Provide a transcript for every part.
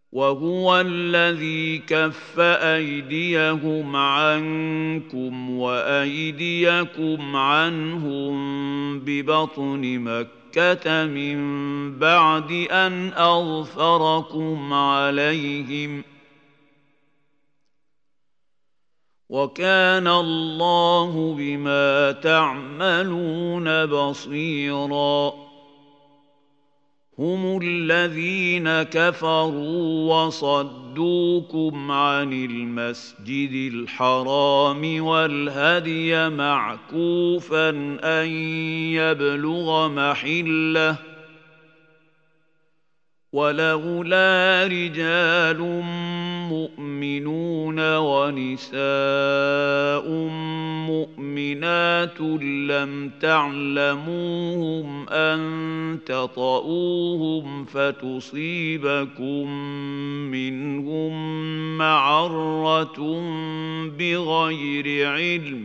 وهو الذي كف أيديهم عنكم وأيديكم عنهم ببطن مكة من بعد أن أظفركم عليهم وكان الله بما تعملون بصيراً هم الذين كفروا وصدوكم عن المسجد الحرام والهدي معكوفا أن يبلغ محله ولولا رجال مؤمنون ونساء مؤمنات لم تعلموهم أن تطؤوهم فتصيبكم منهم معرة بغير علم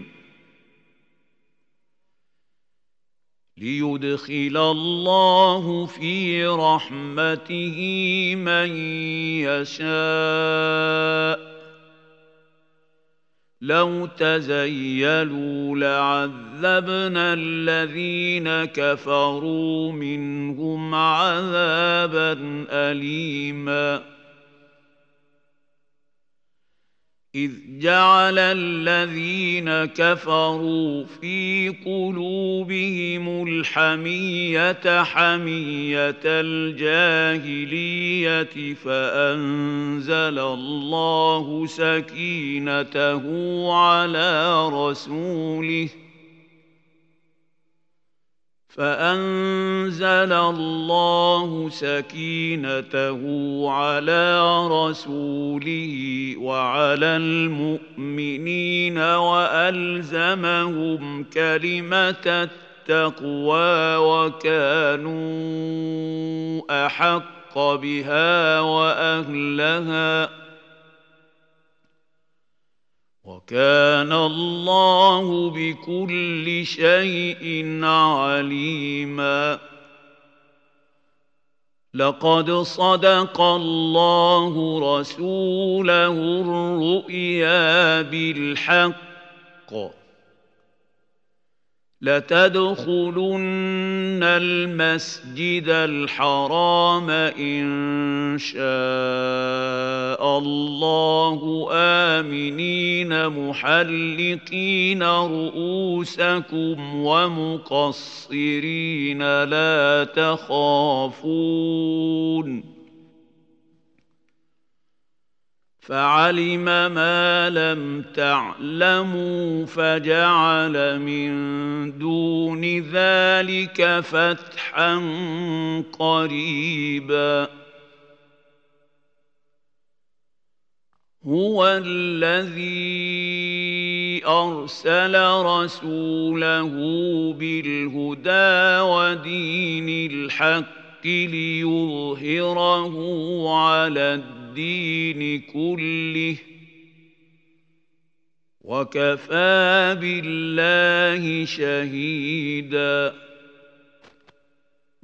ليدخل الله في رحمته من يشاء لو تزيلوا لعذبنا الذين كفروا منهم عذابا أليما إذ جعل الذين كفروا في قلوبهم الحمية حمية الجاهلية فأنزل الله سكينته على رسوله وعلى المؤمنين وألزمهم كلمة التقوى وكانوا أحق بها وأهلها وكان الله بكل شيء عليما لقد صدق الله رسوله الرؤيا بالحق لتدخلن المسجد الحرام إن شاء الله آمنين محلقين رؤوسكم ومقصرين لا تخافون فعلم ما لم تعلموا فجعل من دون ذلك فتحا قريبا هو الذي أرسل رسوله بالهدى ودين الحق ليظهره على الدين كله وكفى بالله شهيداً